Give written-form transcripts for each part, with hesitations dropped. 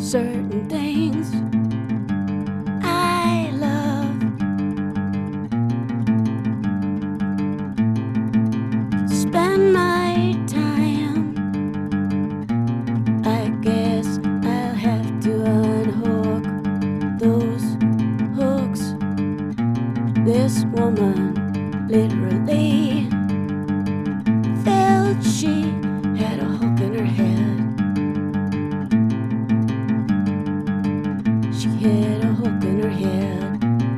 certain things I love. Spend my time. I guess I'll have to unhook those hooks. This woman literally felt she had a hook in her head. She had a hook in her head.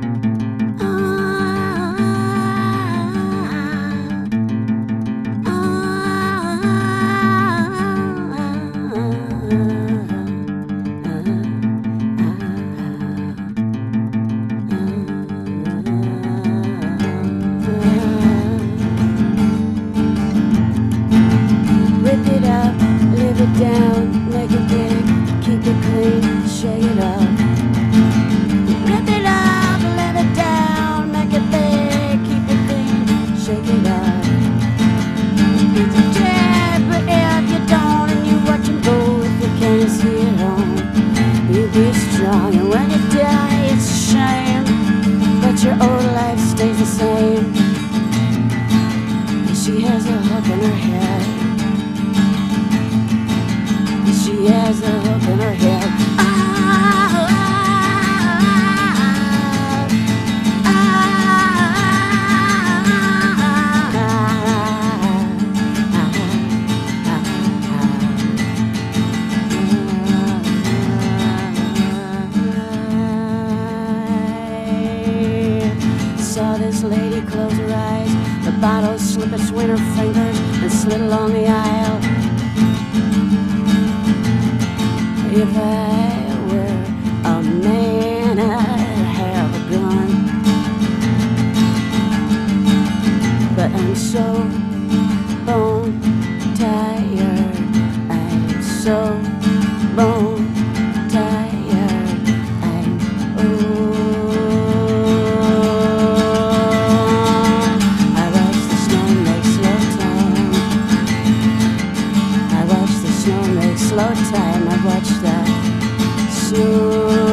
Rip it up, live it down, make it big, keep it clean, shake it up. Rip it up, live it down, make it big, keep it clean, shake it up. It's a jab, but if you don't and you watch and go, if you can't see it on, you be strong. And when you die, it's a shame, but your old life stays the same. And she has a hook in her head. She has a hook in her head. Saw this lady close her eyes, the bottle slip between her fingers and slid along the aisle. If I were a man, I'd have a gun. But I'm so bone tired. I'm so bone tired. I'm I watch the snow make slow time. I watch the snow make slow time. I watch that soon.